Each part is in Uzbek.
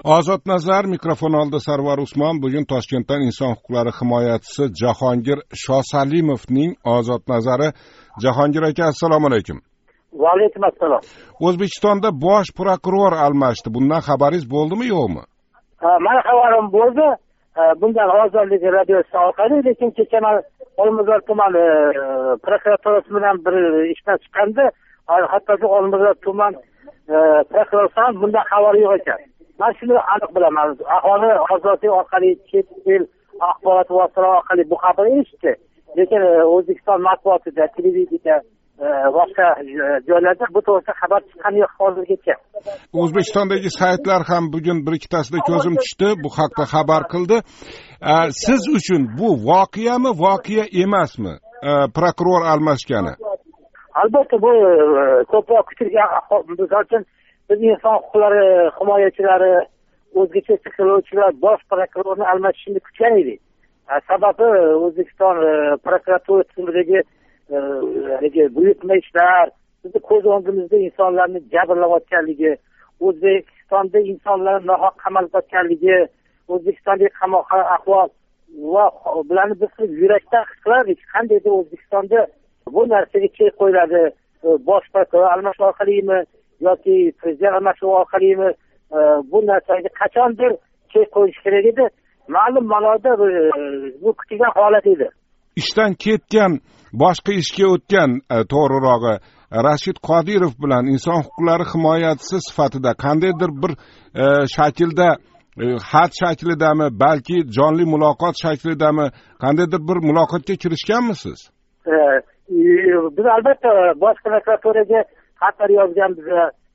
Ozod nazar, mikrofon oldida Sarvar Usmon. Bugun Toshkentdan inson huquqlari himoyachisi Jahongir Shosalimovning Ozod nazari. Jahongir aka, assalomu alaykum. Va alaykum assalom. O'zbekistonda bosh prokuror almashdi. Bundan xabaringiz bo'ldimi, yo'qmi? Meni xabarim bo'ldi. Bundan Ozodlik radiosi orqali, lekin kecha men Olmazor tumani prokuraturasi bilan bir ishdan chiqqanda, hatto Olmazor tuman prokurorasi ham bundan xabari yo'q ekan. Men shuni aniq bilaman. Aholi Ozodlik orqali, chet el axborot vositalari orqali bu xabarni eshitdi. Lekin O'zbekiston matbuotida, televideniyada boshqa joylarda bu to'g'risida xabar chiqqani yo'q hozirgacha. O'zbekistondagi saytlar ham bugun bir ikkitasida ko'zim tushdi, bu haqda xabar qildi. Siz uchun bu voqeami, voqea emasmi? Prokuror almashgani. Albatta bu ko'proq kutilgan misol uchun biz inson huquqlari himoyachilari, o'zgacha fikrlovchilar bosh prokurorni almashishini kutgan edik. Sababi O'zbekiston prokuratura tizimidagi buyurtma ishlar, bizni ko'z o'ngimizda insonlarni jabrlayotganligi, O'zbekistonda insonlar nohaq qamalayotganligi, O'zbekistondagi qamoqxona ahvol va bularni biz yurakdan his qilardik. Qandaydir O'zbekistonda bu narsaga chek qo'yiladi, bosh prokuror almashuv orqalimi yoki prezident almashuv orqalimi, bu narsaga qachondir chek qo'yish kerak edi. Ma'lum ma'noda bu kutilgan holat edi. Ishdan ketgan, boshqa ishga o'tgan, to'g'rirog'i Rashid Qodirov bilan inson huquqlari himoyachisi sifatida qandaydir bir shaklda, xat shaklidami, balki jonli muloqot shaklidami qandaydir bir muloqotga kirishganmisiz? Biz albatta bosh prokuraturaga xatlar yozganmiz,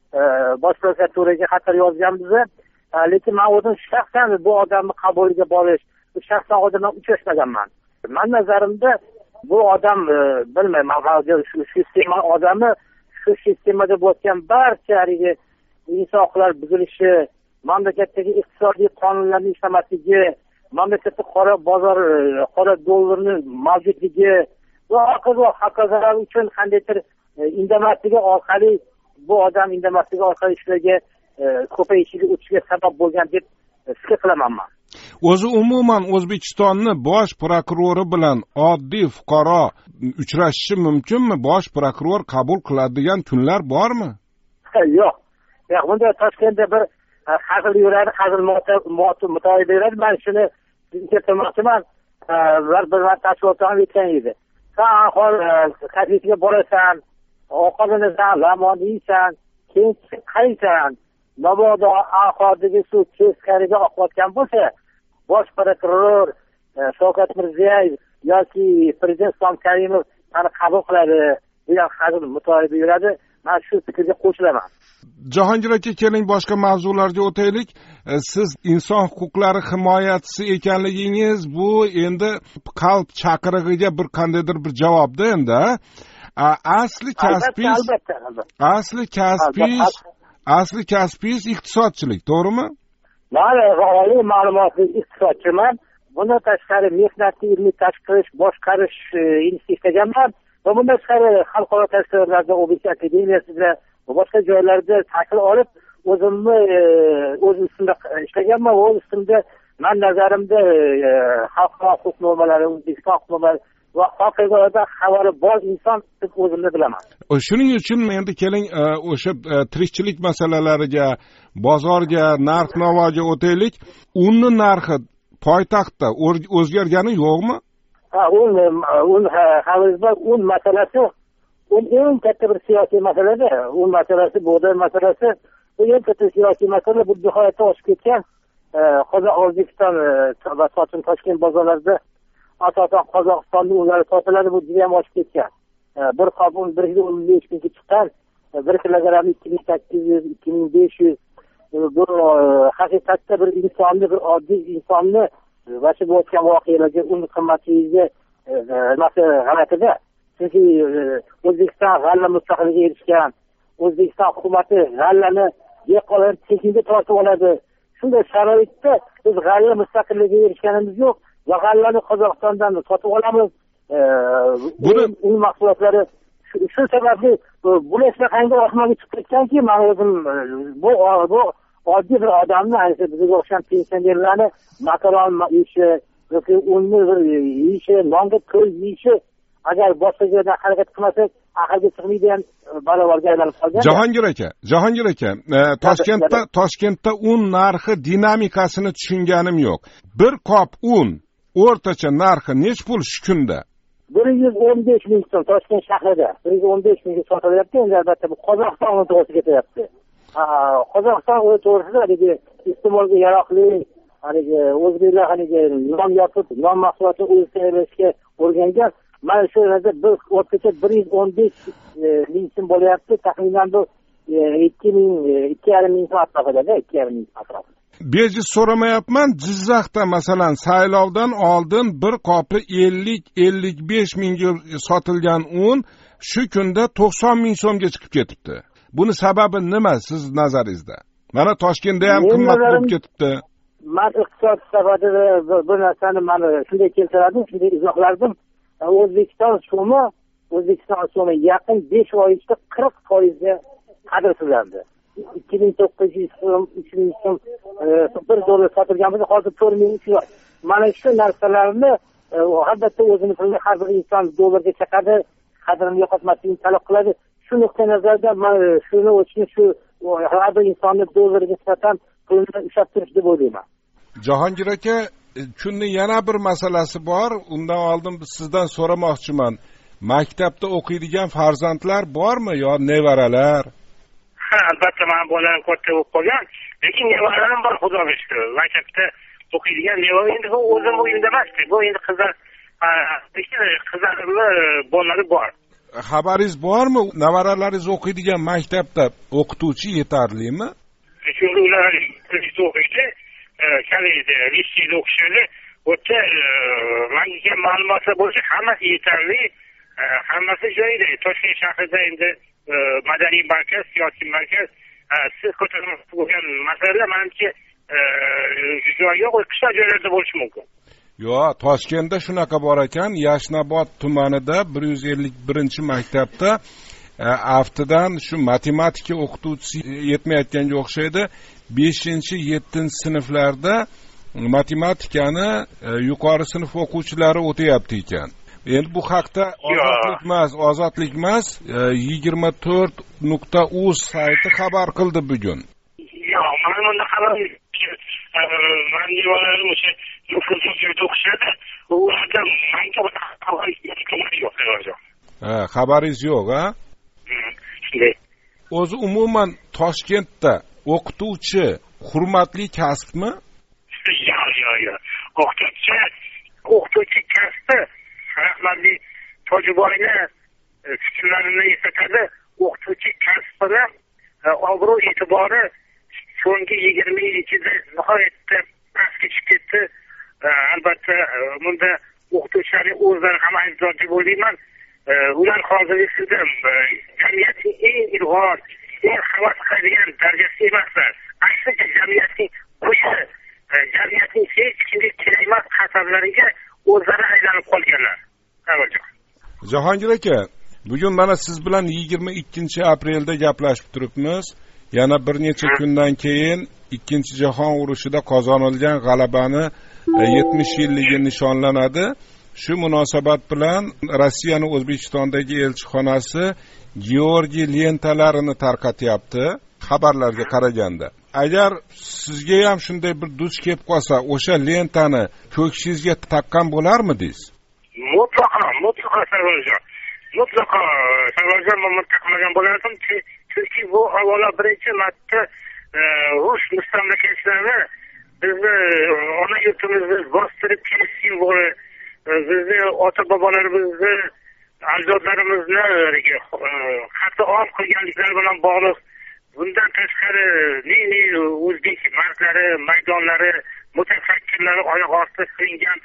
lekin men o'zim shaxsan bu odamni qabuliga borish, shaxsan odamdan uchrashmaganman. Men nazarimda bu odam bilmayman, shu sistema odami, shu sistemada bo'lgan barcha inson huquqlari buzilishi, mamlakatdagi iqtisodiy qonunlarning ishlamasligi, mamlakatda qora bozor, qora dollarni mavjudligi va hokazolar uchun qandaydir indamasligi orqali bu odam indamasligi orqali ishlarga ko'payishiga o'tishiga sabab bo'lgan deb fikr qilaman men. O'zi umuman O'zbekistonni bosh prokurori bilan oddiy fuqaro uchrashishi mumkinmi? Bosh prokuror qabul qiladigan kunlar bormi? Yo'q. Bunda Toshkentda bir hazil yuradi, hazil mutoyiba yuradi. Men shuni keltirmoqchiman. Bir tashkilotdan aytgan edi. Sen ahol kafesiga borasan, ovqatlanasan, lamon yeysan, keyin qaysan. Mabodo aholiga shu teskariga oqayotgan bo'lsa, bosh prokuror Shavkat Mirziyoyev yoki prezident Islom Karimov mani qabul qiladi degan hazil mutoyiba yuradi. Men shu fikrga qo'shilaman. Jahongir aka, keling boshqa mavzularga o'taylik. Siz inson huquqlari himoyachisi ekanligingiz bu endi qalb chaqirig'iga bir qandaydir bir javobda endi. Asli kasbingiz iqtisodchilik, to'g'rimi? Men oliy ma'lumotli iqtisodchiman. Bundan tashqari mehnatni ilmiy tashkil boshqarish istaganman va bundan tashqari xalqaro tashkilotlarda, OBC akademiyasida va boshqa joylarda tahsil olib, o'zimni o'z ustimda ishlaganman va o'z ustimda men nazarimda xalqaro huquq normalari, O'zbekiston huquq normalari va hokazoda xabari bor inson deb o'zimni bilaman. Shuning uchun endi keling o'sha tirikchilik masalalariga, bozorga, narx-navoga o'taylik. Unning narxi poytaxtda o'zgargani yo'qmi? Un masalasi eng katta bir siyosiy masalada. Un masalasi, bug'doy masalasi, bu eng katta siyosiy masala. Bu nihoyatda oshib ketgan. O'zbekiston va Toshkent bozorlarida asosan Qozog'istonning unlari sotiladi, bu juda ham oshib ketgan. Bir qop un 115 mingga chiqqan, 1 kilogramm 2800-2500. Bu haqiqatda bir insonni, bir oddiy insonni vasi bo'layotgan voqealarga un qimmatligiga g'alatida. Chunki O'zbekiston g'alla mustaqilligiga erishgan, O'zbekiston hukumati g'allani dehqonlarni tekinga tortib oladi. Shunday sharoitda biz g'alla mustaqilligiga erishganimiz yo'q va g'allani Qozog'istondan sotib olamiz. Un mahsulotlari shu sababli bu shunaqangi osmonga chiqib ketganki, men o'zim bu oddiy bir odamni, ayniqsa bizga o'xshagan pensionerlarni makaron yeyishi yoki unni bir yeyishi, nonga ko'z yeyishi agar boshqa joydan harakat qilmasak aqlga sig'maydi ham balolarga aylanib qolgan. Jahongir aka, Toshkentda un narxi dinamikasini tushunganim yo'q. Bir qop un o'rtacha narxi nech pul shu kunda? 115 ming so'm Toshkent shahrida 115 mingga sotilyapti. Endi albatta bu Qozog'iston to'g'risi ketyapti. Qozog'iston o'zi to'g'risida haligi iste'molga yaroqli, haligi o'zbeklar haligi non yopib, non mahsulotini o'zi tayyorlashga o'rgangan. Mana shu yerda bir o'rtacha 115 ming so'm bo'lyapti. Taxminan bu 2,5 ming so'm atrofida, 2,5 ming atrofida. Bejiz so'ramayapman. Jizzaxda masalan saylovdan oldin bir qopi 50-55 mingga sotilgan un shu kunda 90 ming so'mga chiqib ketibdi. Buni sababi nima siz nazaringizda? Mana Toshkentda ham qimmat bo'lib ketibdi. Men iqtisod sababida bu narsani mana shunday keltirdim, shunday izohlardim. O'zbekiston so'mi yaqin 5 oy ichida 40% ga qadrsizlandi. 2900 so'm, 3000 so'm $1 sotilgan bo'lsa, hozir 4300. Mana shu narsalarni albatta o'zini pulini har bir inson dollarga chaqadi, qadrini yo'qotmaslikni talab qiladi. Shu nuqtai nazardan shuni o'chni shu har bir insonni dollarga nisbatan pulini ushlab turish deb o'ylayman. Jahongir aka, kunning yana bir masalasi bor. Undan oldin sizdan so'ramoqchiman. Maktabda o'qiydigan farzandlar bormi yo nevaralar? Ha, albatta men bolalar katta bo'lib qolgan, lekin nevaralarim bor, xudoga shukr. Maktabda o'qiydigan nevara endi bu o'zim uyimda emas, bu endi qizlarimni bolalari bor. Xabaringiz bormi? Nevaralaringiz o'qiydigan maktabda o'qituvchi yetarlimi? Chunki ular o'qiydi, kalida, litseyda o'qishadi. O'tda menga ma'lumotlar bo'yicha hammasi yetarli, hammasi joyida. Toshkent shahrida endi madaniy markaz, siyosiy markaz, siz ko'tarmoqchi bo'lgan masalalar menimcha joyi yo'q, qishloq joylarda bo'lishi mumkin. Yo'q, Toshkentda shunaqa bor ekan. Yashnobod tumanida 151-maktabda haftadan shu matematika o'qituvchisi yetmayotganga o'xshaydi. 5-7 sinflarda matematikani yuqori sinf o'quvchilari o'tayapti ekan. Endi bu haqda ozodlik emas, 24.uz sayti xabar qildi bugun. Yo'q, men bunda xabar men nevaralarım o'sha joyda o'qishadi. Ularda menga xabaringiz yo'q, ha? Shunday. O'zi umuman Toshkentda o'qituvchi hurmatli kasbmi? Yo'q. O'qituvchi kasbi rahmatli Tojiboyni fikrlarini eslatadi. O'qituvchi kasbini obro' e'tibori so'nggi 20 yil ichida nihoyatda pastga tushib ketdi. Albatta bunda o'qituvchilarning o'zlari ham aybdor deb o'ylayman. Ular hozirgi kunda jamiyatning eng ilg'or, eng havas qiladigan darajasida emaslar. Aksincha jamiyatning qo'shi, jamiyatning hech kimga kerak emas xatarlariga o'zlari aylanib qolganlar. Jahongir aka, bugun mana siz bilan 22-aprelda gaplashib turibmiz. Yana bir necha kundan keyin Ikkinchi jahon urushida qozonilgan g'alabani 70 yilligi nishonlanadi. Shu munosabat bilan Rossiyaning O'zbekistondagi elchixonasi Georgiy lentalarini tarqatyapti, xabarlarga qaraganda. Agar sizga ham shunday bir duch kelib qolsa, o'sha lentani ko'ksingizga taqqan bo'larmidingiz? Mutlaqo Sarvarjon. Mutlaqo Sarvarjon taqmagan bo'lardim, chunki bu avvalo birinchi marta rus mustamlakachilarni bizni ona yurtimizni bostirib kelish simboli, bizni ota bobolarimizni, ajdodlarimizni qatl olib qilganliklari bilan bog'liq. Bundan tashqari ne o'zbek mardlari, maydonlari, mutafakkirlari oyoq ostida qilingan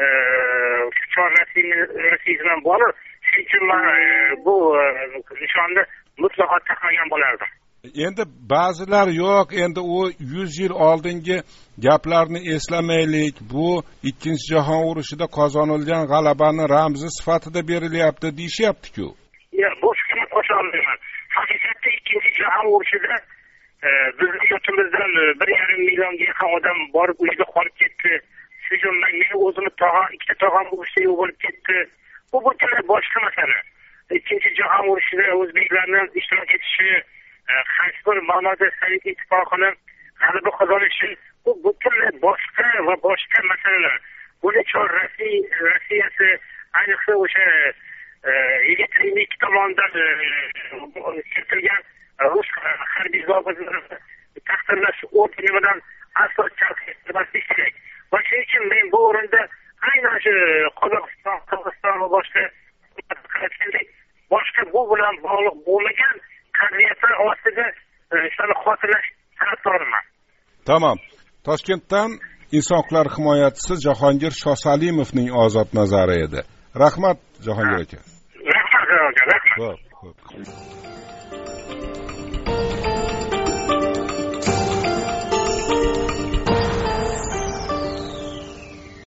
rasmiy bilan bog'liq. Shuning uchun men bu nishonni mutlaqo taqmagan bo'lardim. Endi ba'zilar yo'q, endi u 100 yil oldingi gaplarni eslamaylik, bu Ikkinchi jahon urushida qozonilgan g'alabani ramzi sifatida berilyapti deyishyapti-ku. Bu fikrni qo'sha olmayman. Haqiqatda Ikkinchi jahon urushida bizni yurtimizdan 1,5 millionga yaqin odam borib uyda qolib ketdi. Shu jumladan meni o'zimni tog'am, ikkita tog'am urushda yo'q bo'lib ketdi. Bu butunlay boshqa masala. Ikkinchi jahon urushida o'zbeklarning ishtirok etishi, qaysi bir ma'noda Sovet ittifoqini g'alaba qozonishi, bu butunlay boshqa va boshqa masalalar. Buni uchun Rossiyasi ayniqsa o'sha Yevgeniy tomonidan kiritilgan rus harbiy zobitlarini taqdirlash ordeni bilan aslo chalg'itmaslik kerak. Va shuning uchun men bu o'rinda aynan shu Qozog'iston, Qirg'iziston va boshqa bu bilan bog'liq bo'lmagan qadriyatlar ostida shuni xotirlash tarafdoriman. Tamom. Toshkentdan inson huquqlari himoyachisi Jahongir Shosalimovning ozod nazari edi. Rahmat Jahongir aka. Rahmat. Xo'p.